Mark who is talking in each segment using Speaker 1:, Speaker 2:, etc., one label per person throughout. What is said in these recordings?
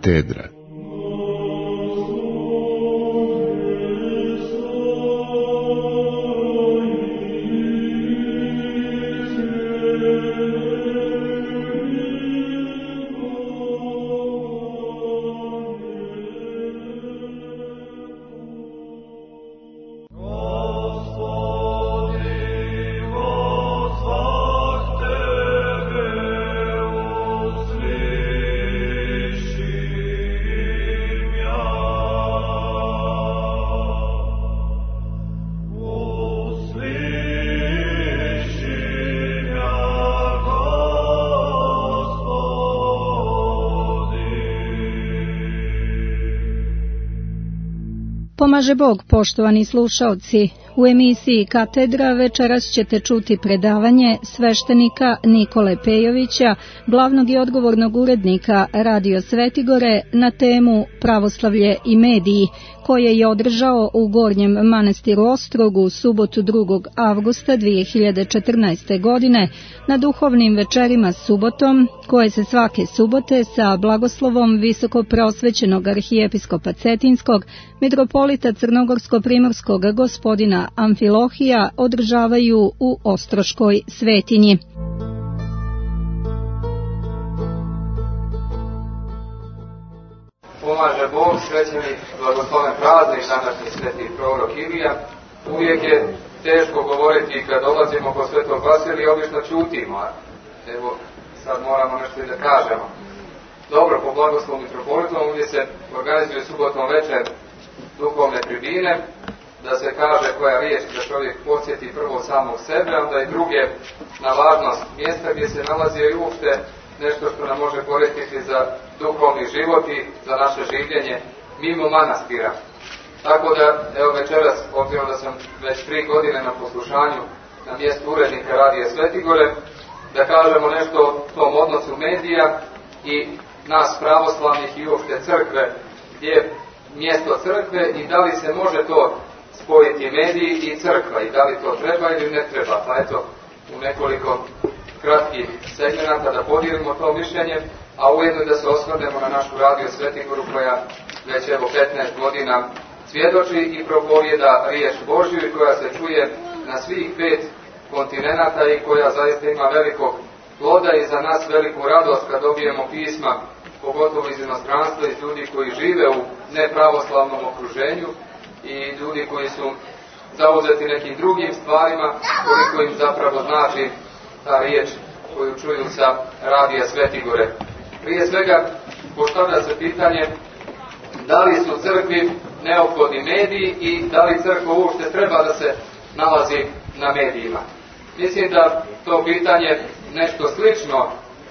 Speaker 1: Katedra.
Speaker 2: Pomaže Bog, poštovani slušaoci. U emisiji Katedra večeras ćete čuti predavanje sveštenika Nikole Pejovića, glavnog i odgovornog urednika Radio Svetigore, na temu Pravoslavlje i mediji, koje je održao u Gornjem manastiru Ostrogu u subotu 2. avgusta 2014. godine na duhovnim večerima subotom, koje se svake subote sa blagoslovom visokopreosvećenog arhijepiskopa Cetinskog, mitropolita Crnogorsko-primorskog gospodina Amfilohija održavaju u Ostroškoj svetinji.
Speaker 3: Pomaže Bog, srećeni blagosloven praznik, današnji sveti prorok Ilija. Uvijek je teško govoriti kad dolazimo kod svetog Vasilija, obično ćutimo. Evo, sad moramo nešto i da kažemo. Dobro, po blagoslovu mitropolitom ovdje se organizuje subotnom večer duhovne tribine, da se kaže koja riječ da čovjek podsjeti prvo samog sebe, onda i druge na važnost mjesta gdje se nalazi i uopšte nešto što nam može koristiti za duhovni život i za naše življenje mimo manastira. Tako da, evo večeras, obzirom da sam već 3 godine na poslušanju na mjestu urednika Radija Svetigore, da kažemo nešto o tom odnosu medija i nas pravoslavnih i uopšte crkve, gdje je mjesto crkve i da li se može to spojiti mediji i crkva i da li to treba ili ne treba. Pa eto, u nekoliko kratkih segmenata da podijelimo to mišljenje, a ujedno da se osvrnemo na našu Radio Svetigoru koja već evo 15 godina svjedoči i propovijeda riječ Božju i koja se čuje na svih 5 kontinenata i koja zaista ima velikog ploda i za nas veliku radost kad dobijemo pisma, pogotovo iz inostranstva, iz ljudi koji žive u nepravoslavnom okruženju i ljudi koji su zauzeti nekim drugim stvarima, koliko im zapravo znači ta riječ koju čuju sa Radija Svetigore. Prije svega, postavlja se pitanje da li su crkvi neophodni mediji i da li crkva uopšte treba da se nalazi na medijima. Mislim da to pitanje nešto slično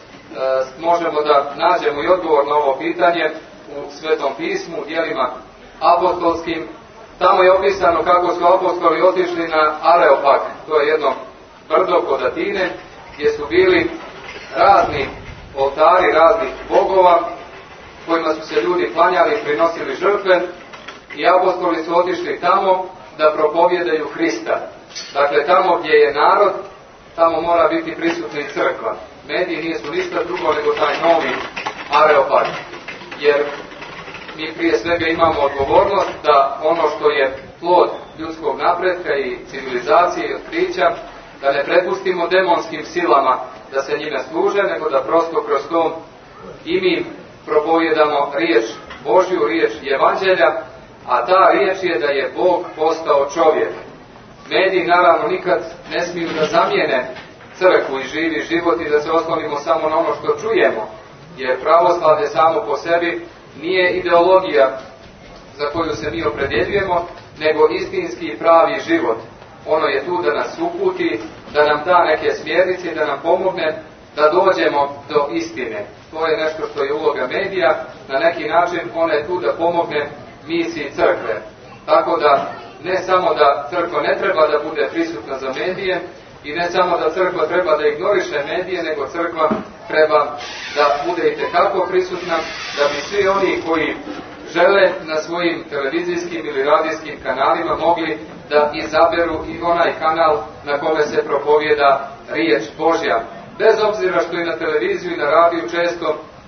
Speaker 3: možemo da nađemo i odgovor na ovo pitanje u Svetom pismu, u djelima apostolskim. Tamo je opisano kako su apostoli otišli na Areopag, to je jedno brdo kod Atine, gdje su bili razni oltari, raznih bogova, kojima su se ljudi klanjali i prinosili žrtve, i apostoli su otišli tamo da propovjedaju Hrista. Dakle, tamo gdje je narod, tamo mora biti prisutna i crkva. Mediji nisu ništa drugo nego taj novi Areopag, jer mi prije svega imamo odgovornost da ono što je plod ljudskog napretka i civilizacije i otkrića, da ne prepustimo demonskim silama da se njime služe, nego da prosto kroz to i mi propovijedamo riječ Božju, riječ Evanđelja, a ta riječ je da je Bog postao čovjek. Mediji naravno nikad ne smiju da zamijene crkvu i živi život i da se oslonimo samo na ono što čujemo, jer pravoslavlje samo po sebi nije ideologija za koju se mi opredjeljujemo, nego istinski i pravi život. Ono je tu da nas uputi, da nam da neke smjernice i da nam pomogne da dođemo do istine. To je nešto što je uloga medija, na neki način ona je tu da pomogne misiji crkve. Tako da ne samo da crkva ne treba da bude prisutna za medije i ne samo da crkva treba da ignoriše medije, nego crkva treba da bude itekako prisutna, da bi svi oni koji žele na svojim televizijskim ili radijskim kanalima mogli da izaberu i onaj kanal na kome se propovijeda riječ Božja. Bez obzira što i na televiziju i na radiju često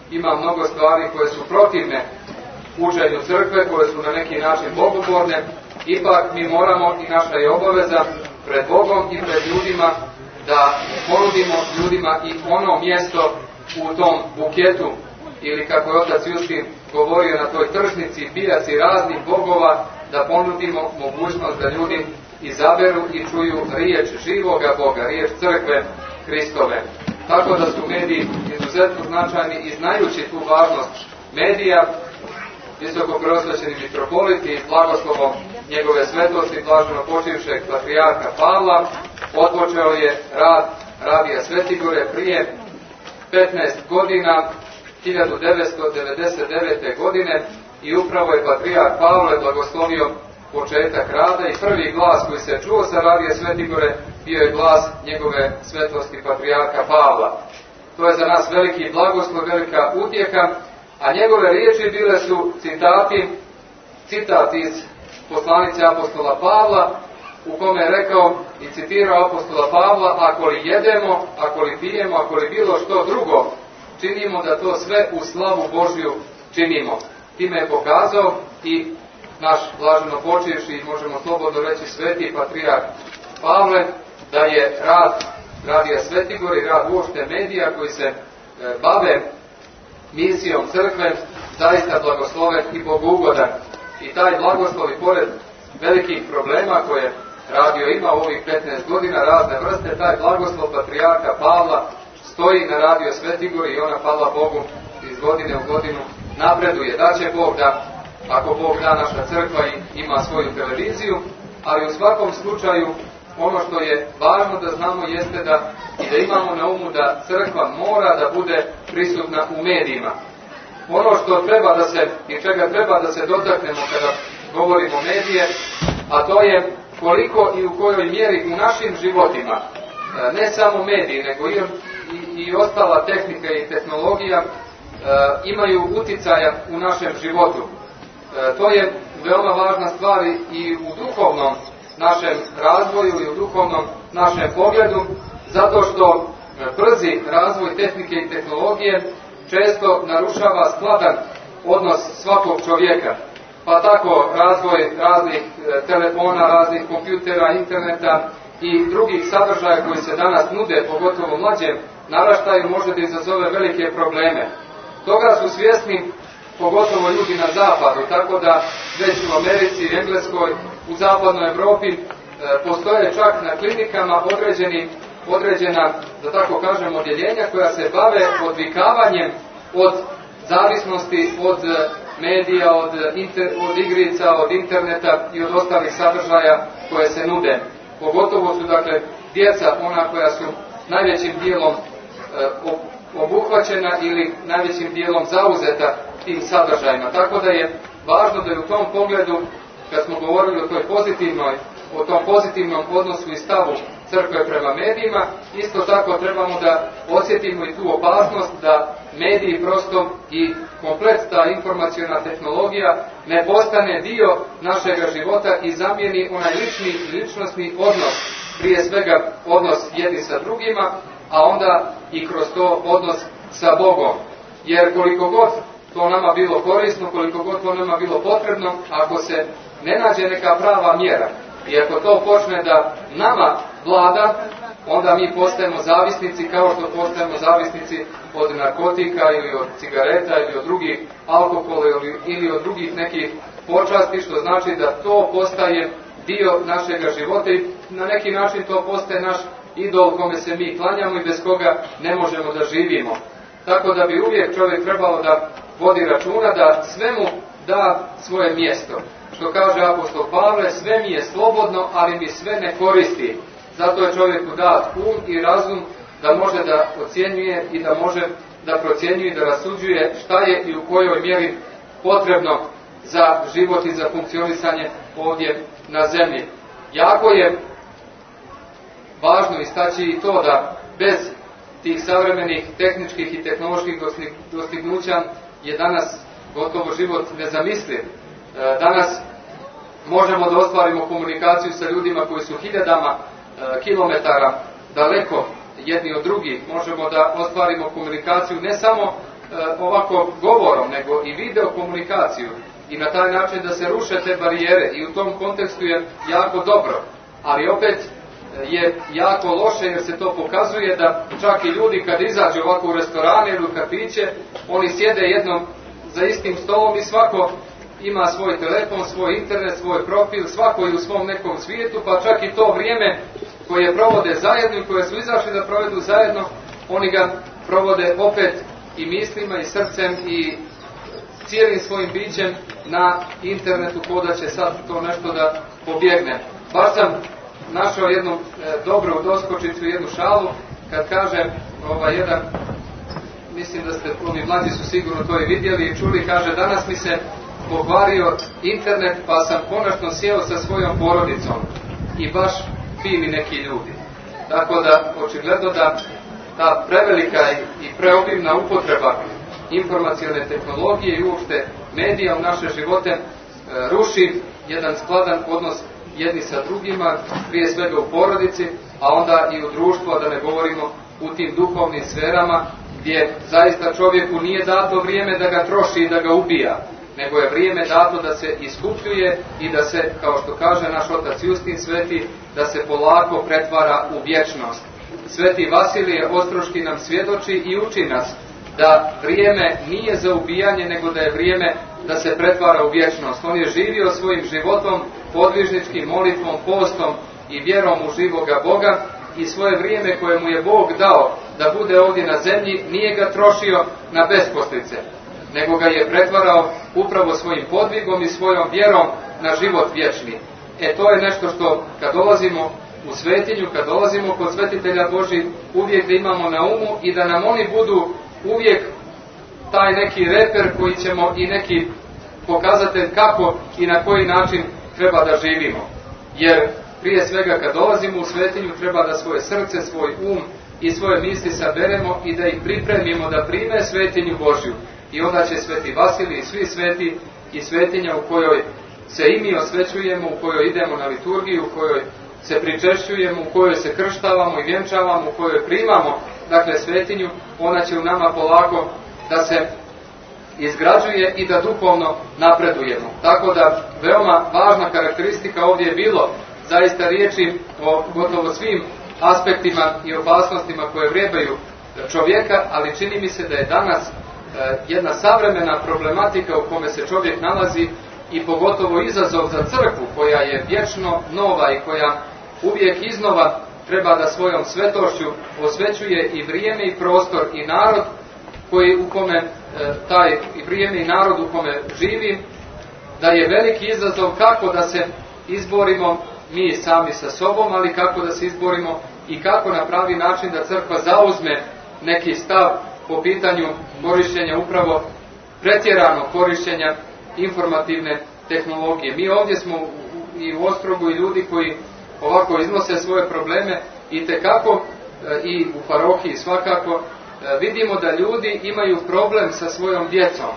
Speaker 3: ima mnogo stvari koje su protivne učenju crkve, koje su na neki način bogoborne, ipak mi moramo i naša je obaveza pred Bogom i pred ljudima da ponudimo ljudima i ono mjesto u tom buketu, ili kako je otac Justin govorio na toj tržnici pijaci raznih bogova, da ponudimo mogućnost da ljudi izaberu i čuju riječ živoga Boga, riječ crkve Hristove. Tako da su mediji izuzetno značajni i znajući tu važnost medija, visoko preosvećeni mitropoliti, blagoslovom njegove svetosti, blaženo počivšeg patrijarha Pavla, otpočeo je rad Radija Svetigore prije 15 godina, 1999. godine, i upravo je patrijarh Pavle blagoslovio početak rada i prvi glas koji se čuo sa Radija Svetigore bio je glas njegove svetosti patrijarha Pavla. To je za nas veliki blagoslov, velika utjeha, a njegove riječi bile su citat iz poslanice apostola Pavla, u kome je rekao i citirao apostola Pavla: ako li jedemo, ako li pijemo, ako li bilo što drugo činimo, da to sve u slavu Božju činimo. Time je pokazao i naš blaženo počivši, možemo slobodno reći sveti patrijarh Pavle, da je rad Radija Svetigore i rad uopšte medija koji se bave misijom crkve zaista blagosloven i bogugodan. I taj blagoslov, i pored velikih problema koje radio ima u ovih 15 godina, razne vrste, taj blagoslov patrijarha Pavla stoji na Radio Svetigori i ona, hvala Bogu, iz godine u godinu napreduje. Da će Bog da, ako Bog da, naša crkva ima svoju televiziju, ali u svakom slučaju ono što je važno da znamo jeste da imamo na umu da crkva mora da bude prisutna u medijima. Ono što treba da se, i čega treba da se dotaknemo kada govorimo medije, a to je koliko i u kojoj mjeri u našim životima, ne samo mediji, nego i ostala tehnika i tehnologija imaju uticaja u našem životu. To je veoma važna stvar i u duhovnom našem razvoju i u duhovnom našem pogledu, zato što brzi razvoj tehnike i tehnologije često narušava skladan odnos svakog čovjeka. Pa tako razvoj raznih telefona, raznih kompjutera, interneta i drugih sadržaja koji se danas nude, pogotovo mlađem naraštaju, može da izazove velike probleme. Toga su svjesni pogotovo ljudi na zapadu, tako da već u Americi, Engleskoj, u zapadnoj Europi postoje čak na klinikama određena, da tako kažem, odjeljenja koja se bave odvikavanjem od zavisnosti od medija, od igrica, od interneta i od ostalih sadržaja koje se nude. Pogotovo su, dakle, djeca ona koja su najvećim dijelom obuhvaćena ili najvećim dijelom zauzeta tim sadržajima. Tako da je važno da je u tom pogledu, kad smo govorili o tom pozitivnom odnosu i stavu crkve prema medijima, isto tako trebamo da osjetimo i tu opasnost da mediji prosto i komplet ta informaciona tehnologija ne postane dio našega života i zamijeni onaj ličnosni odnos, prije svega odnos jedni sa drugima, a onda i kroz to odnos sa Bogom. Jer koliko god to nama bilo korisno, koliko god to nama bilo potrebno, ako se ne nađe neka prava mjera i ako to počne da nama vlada, onda mi postajemo zavisnici, kao što postajemo zavisnici od narkotika ili od cigareta ili od drugih alkohola ili od drugih nekih počasti, što znači da to postaje dio našega života i na neki način to postaje naš idol kome se mi klanjamo i bez koga ne možemo da živimo. Tako da bi uvijek čovjek trebalo da vodi računa da svemu da svoje mjesto. Što kaže apostol Pavle, sve mi je slobodno, ali mi sve ne koristi. Zato je čovjeku dat um i razum da može da ocjenjuje i da može da procjenjuje i da rasuđuje šta je i u kojoj mjeri potrebno za život i za funkcionisanje ovdje na zemlji. Jako je važno istaći i to da bez tih savremenih tehničkih i tehnoloških dostignuća je danas gotovo život nezamisliv. Danas možemo da ostvarimo komunikaciju sa ljudima koji su hiljadama kilometara daleko jedni od drugih. Možemo da ostvarimo komunikaciju ne samo ovako govorom, nego i video komunikaciju i na taj način da se ruše te barijere i u tom kontekstu je jako dobro, ali opet je jako loše jer se to pokazuje da čak i ljudi kad izađu ovako u restorane ili u kafiće, oni sjede jednom za istim stolom i svako ima svoj telefon, svoj internet, svoj profil, svako i u svom nekom svijetu, pa čak i to vrijeme koje provode zajedno i koje su izašli da provedu zajedno, oni ga provode opet i mislima i srcem i cijelim svojim bićem na internetu, ko da će sad to nešto da pobjegne. Baš sam našao jednu dobru doskočicu, jednu šalu, kad kažem jedan, mislim da ste, ovi mlađi su sigurno to i vidjeli i čuli, kaže danas mi se pokvario internet pa sam konačno sjeo sa svojom porodicom i baš fini neki ljudi. Tako da, očigledno da ta prevelika i preobimna upotreba informacione tehnologije i uopšte medija u naše živote ruši jedan skladan odnos jedni sa drugima, prije svega u porodici, a onda i u društvu, a da ne govorimo u tim duhovnim sferama, gdje zaista čovjeku nije dato vrijeme da ga troši i da ga ubija, nego je vrijeme dato da se iskupljuje i da se, kao što kaže naš otac Justin Sveti, da se polako pretvara u vječnost. Sveti Vasilije Ostroški nam svjedoči i uči nas da vrijeme nije za ubijanje, nego da je vrijeme da se pretvara u vječnost. On je živio svojim životom, podvižničkim molitvom, postom i vjerom u živoga Boga i svoje vrijeme koje mu je Bog dao da bude ovdje na zemlji nije ga trošio na besposlice, nego ga je pretvarao upravo svojim podvigom i svojom vjerom na život vječni. To je nešto što kad dolazimo u svetinju, kad dolazimo kod svetitelja Božji, uvijek da imamo na umu i da nam oni budu uvijek taj neki reper koji ćemo i neki pokazatelj kako i na koji način treba da živimo. Jer prije svega kad dolazimo u svetinju treba da svoje srce, svoj um i svoje misli saberemo i da ih pripremimo da prime svetinju Božju. I onda će Sveti Vasilij i svi sveti i svetinja u kojoj se i mi osvećujemo, u kojoj idemo na liturgiju, u kojoj se pričešćujemo, u kojoj se krštavamo i vjenčavamo, u kojoj primamo, dakle, svetinju, ona će u nama polako da se izgrađuje i da duhovno napredujemo. Tako da, veoma važna karakteristika ovdje je bilo zaista riječi o gotovo svim aspektima i opasnostima koje vrebaju čovjeka, ali čini mi se da je danas jedna savremena problematika u kome se čovjek nalazi i pogotovo izazov za crkvu koja je vječno nova i koja uvijek iznova treba da svojom svetošću osvećuje i vrijeme i prostor i narod koji u kome taj i vrijeme i narod u kome živi, da je veliki izazov kako da se izborimo mi sami sa sobom, ali kako da se izborimo i kako na pravi način da crkva zauzme neki stav po pitanju korištenja, upravo pretjeranog korištenja informativne tehnologije. Mi ovdje smo i u Ostrogu i ljudi koji ovako iznose svoje probleme i tekako i u parohiji svakako vidimo da ljudi imaju problem sa svojom djecom.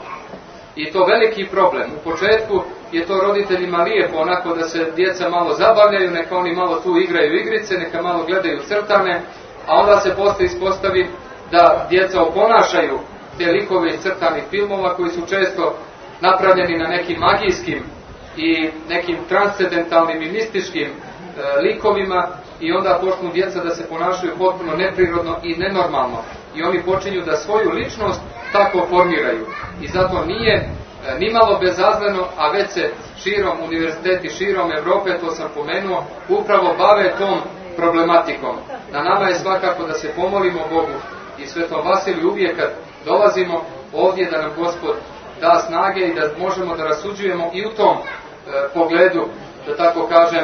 Speaker 3: I to veliki problem. U početku je to roditeljima lijepo, onako da se djeca malo zabavljaju, neka oni malo tu igraju igrice, neka malo gledaju crtane, a onda se poslije ispostavi da djeca oponašaju te likove iz crtanih filmova koji su često napravljeni na nekim magijskim i nekim transcendentalnim i mističkim likovima i onda počnu djeca da se ponašaju potpuno neprirodno i nenormalno. I oni počinju da svoju ličnost tako formiraju. I zato nije nimalo bezazleno, a već se širom univerziteti, širom Europe, to sam pomenuo, upravo bave tom problematikom. Na nama je svakako da se pomolimo Bogu i Svetom Vasiliju uvijek kad dolazimo ovdje da nam Gospod da snage i da možemo da rasuđujemo i u tom pogledu, da tako kažem,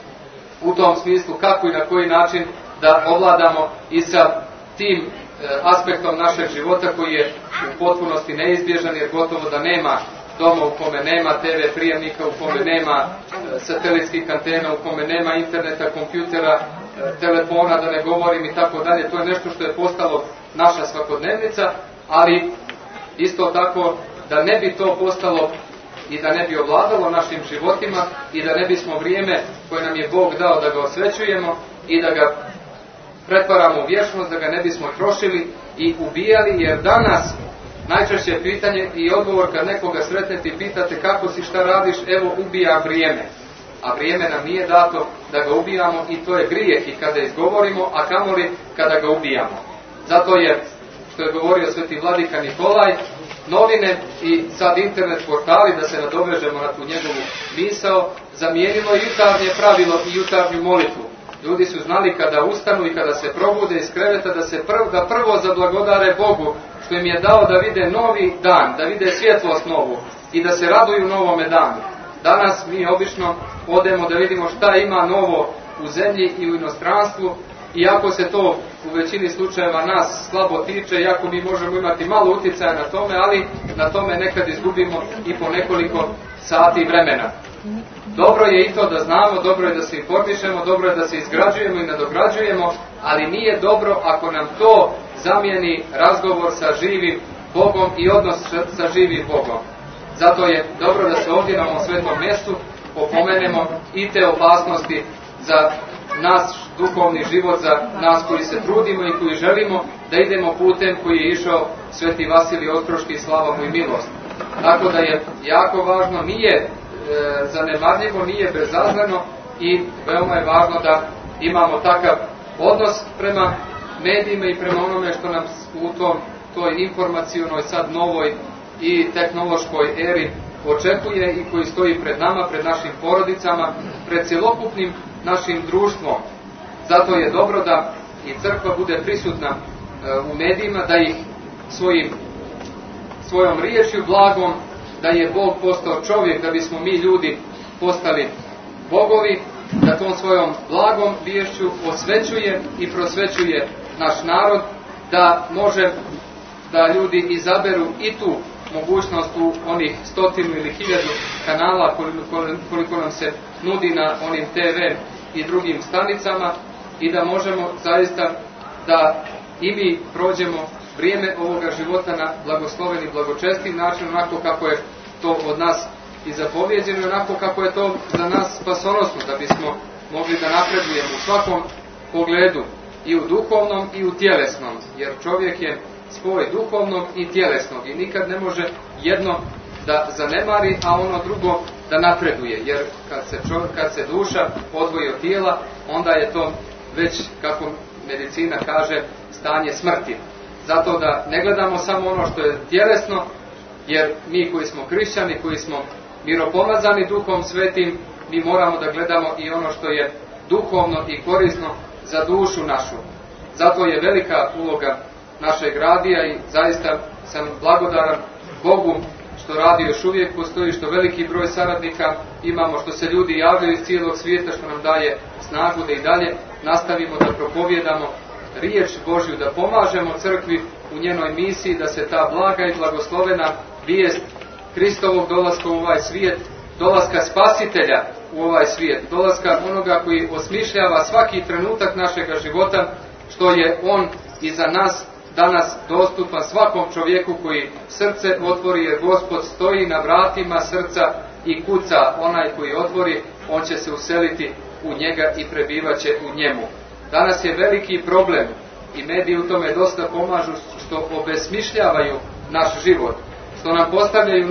Speaker 3: u tom smislu kako i na koji način da ovladamo i sa tim aspektom našeg života koji je u potpunosti neizbježan, jer gotovo da nema doma u kome nema TV prijemnika, u kome nema satelitskih antena, u kome nema interneta, kompjutera, telefona, da ne govorim i tako dalje. To je nešto što je postalo naša svakodnevnica, ali isto tako da ne bi to postalo i da ne bi ovladalo našim životima i da ne bismo vrijeme koje nam je Bog dao da ga osvećujemo i da ga pretvaramo u vječnost, da ga ne bismo trošili i ubijali, jer danas Najčešće pitanje i odgovor kad nekoga sretnete i pitate kako si, šta radiš, evo ubija vrijeme. A vrijeme nam nije dato da ga ubijamo i to je grijeh i kada izgovorimo, a kamoli kada ga ubijamo. Zato je, što je govorio sveti vladika Nikolaj, novine i sad internet portali, da se nadovežemo na tu njegovu misao, zamijenilo jutarnje pravilo i jutarnju molitvu. Ljudi su znali kada ustanu i kada se probude iz kreveta da prvo zablagodare Bogu što im je dao da vide novi dan, da vide svjetlost novu i da se raduju novome danu. Danas mi obično odemo da vidimo šta ima novo u zemlji i u inostranstvu, iako se to u većini slučajeva nas slabo tiče, iako mi možemo imati malo utjecaja na tome, ali na tome nekad izgubimo i po nekoliko sati vremena. Dobro je i to da znamo, dobro je da se informišemo, dobro je da se izgrađujemo i nadograđujemo, ali nije dobro ako nam to zamijeni razgovor sa živim Bogom i odnos sa živim Bogom. Zato je dobro da se ovdje na ovom svetom mjestu opomenemo i te opasnosti za naš duhovni život, za nas koji se trudimo i koji želimo da idemo putem koji je išao sveti Vasilij Ostroški, slava mu i milost. Tako da je jako važno, nije zanemarljivo, nije bezazleno i veoma je važno da imamo takav odnos prema medijima i prema onome što nam u toj informacionoj sad novoj i tehnološkoj eri očekuje i koji stoji pred nama, pred našim porodicama, pred cjelokupnim našim društvom. Zato je dobro da i crkva bude prisutna u medijima, da ih svojom riječju blagom, da je Bog postao čovjek, da bismo mi ljudi postali bogovi, da tom svojom blagom viješću osvećuje i prosvećuje naš narod, da može da ljudi izaberu i tu mogućnost u onih 100 ili 1000 kanala koliko nam se nudi na onim TV i drugim stanicama i da možemo zaista da i mi prođemo vrijeme ovoga života na blagosloven i blagočestiv način, onako kako je to od nas i zapovjeđeno i onako kako je to za nas spasonosno, da bismo mogli da napredujemo u svakom pogledu, i u duhovnom i u tjelesnom, jer čovjek je spoj duhovnog i tjelesnog i nikad ne može jedno da zanemari, a ono drugo da napreduje, jer kad se duša odvoji od tijela, onda je to već, kako medicina kaže, stanje smrti. Zato da ne gledamo samo ono što je tjelesno, jer mi koji smo kršćani, koji smo miropomazani Duhom Svetim, mi moramo da gledamo i ono što je duhovno i korisno za dušu našu. Zato je velika uloga našeg radija i zaista sam blagodaran Bogu što radio još uvijek postoji, što veliki broj saradnika imamo, što se ljudi javljaju iz cijelog svijeta, što nam daje snagu da i dalje nastavimo da propovijedamo riječ Božju, da pomažemo crkvi u njenoj misiji, da se ta blaga i blagoslovena vijest Kristovog dolaska u ovaj svijet, dolaska Spasitelja u ovaj svijet, dolaska onoga koji osmišljava svaki trenutak našega života, što je On i za nas danas dostupan svakom čovjeku koji srce otvori, jer Gospod stoji na vratima srca i kuca. Onaj koji otvori, on će se useliti u njega i prebivat će u njemu. Danas je veliki problem i mediji u tome dosta pomažu, što obesmišljavaju naš život, što nam postavljaju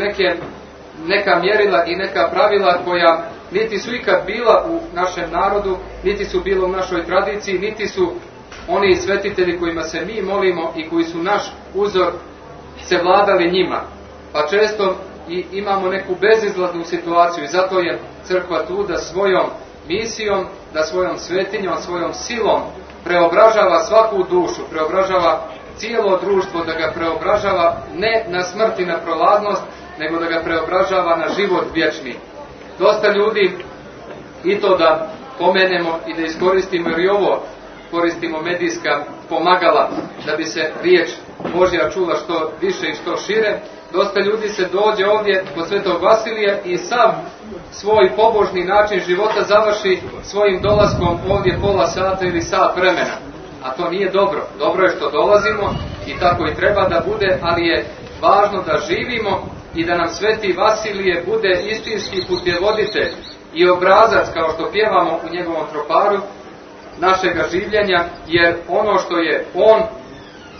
Speaker 3: neka mjerila i neka pravila koja niti su ikad bila u našem narodu, niti su bila u našoj tradiciji, niti su oni svetitelji kojima se mi molimo i koji su naš uzor se vladali njima. Pa često i imamo neku bezizlaznu situaciju i zato je crkva tu da svojom misijom, da svojom svetinjom, svojom silom preobražava svaku dušu, preobražava cijelo društvo, da ga preobražava ne na smrt i na prolaznost, nego da ga preobražava na život vječni. Dosta ljudi, i to da pomenemo i da iskoristimo, jer i ovo koristimo medijska pomagala da bi se riječ Božja čula što više i što šire, dosta ljudi se dođe ovdje kod Svetog Vasilija i sav svoj pobožni način života završi svojim dolaskom ovdje pola sata ili sat vremena. A to nije dobro. Dobro je što dolazimo i tako i treba da bude, ali je važno da živimo i da nam Sveti Vasilije bude istinski putjevoditelj i obrazac, kao što pjevamo u njegovom troparu, našega življenja, jer ono što je on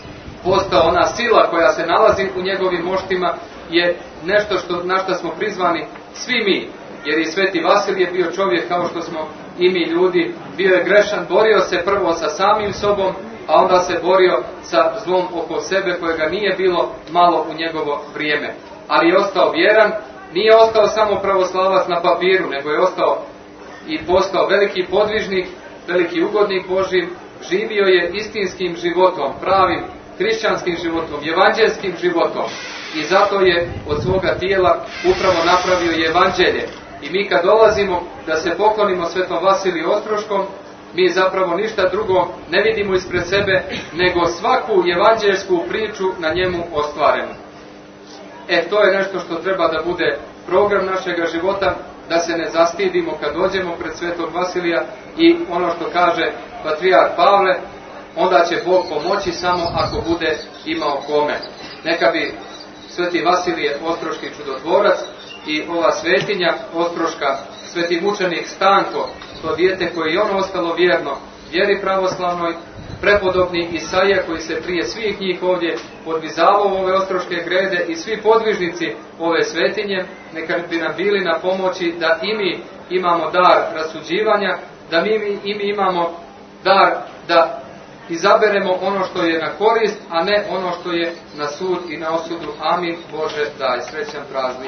Speaker 3: postao ona sila koja se nalazi u njegovim moštima, je nešto na što smo prizvani svi mi. Jer i Sveti Vasilije bio čovjek kao što smo i mi ljudi, bio je grešan, borio se prvo sa samim sobom, a onda se borio sa zlom oko sebe kojega nije bilo malo u njegovo vrijeme. Ali je ostao vjeran, nije ostao samo pravoslavac na papiru, nego je ostao i postao veliki podvižnik, veliki ugodnik Božji, živio je istinskim životom, pravim hrišćanskim životom, evanđelskim životom. I zato je od svoga tijela upravo napravio evanđelje. I mi kad dolazimo da se poklonimo Svetom Vasiliju Ostroškom, mi zapravo ništa drugo ne vidimo ispred sebe, nego svaku evanđelsku priču na njemu ostvarenu. To je nešto što treba da bude program našega života, da se ne zastidimo kad dođemo pred Svetog Vasilija i ono što kaže patrijarh Pavle, onda će Bog pomoći samo ako bude imao kome. Neka bi Sveti Vasilije Ostroški čudotvorac i ova svetinja Ostroška, sveti mučenik Stanko, to dijete koje je ono ostalo vjerno vjeri pravoslavnoj, prepodobni Isaija koji se prije svih njih ovdje podvizavao u ove ostroške grede i svi podvižnici ove svetinje, neka bi nam bili na pomoći da i mi imamo dar rasuđivanja, da mi imamo dar da izaberemo ono što je na korist, a ne ono što je na sud i na osudu. Amin. Bože daj. Srećan praznik.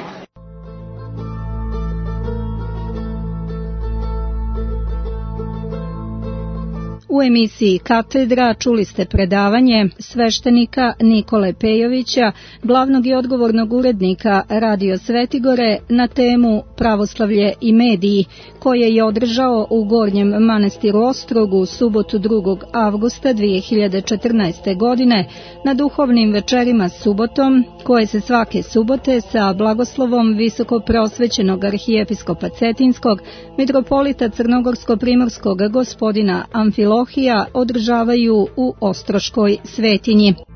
Speaker 2: U emisiji Katedra čuli ste predavanje sveštenika Nikole Pejovića, glavnog i odgovornog urednika Radio Svetigore, na temu Pravoslavlje i mediji, koje je održao u Gornjem manastiru Ostrogu u subotu 2. avgusta 2014. godine na duhovnim večerima subotom, koje se svake subote sa blagoslovom visokopreosvećenog arhijepiskopa Cetinskog, mitropolita Crnogorsko-primorskog gospodina Amfilohija održavaju u Ostroškoj svetinji.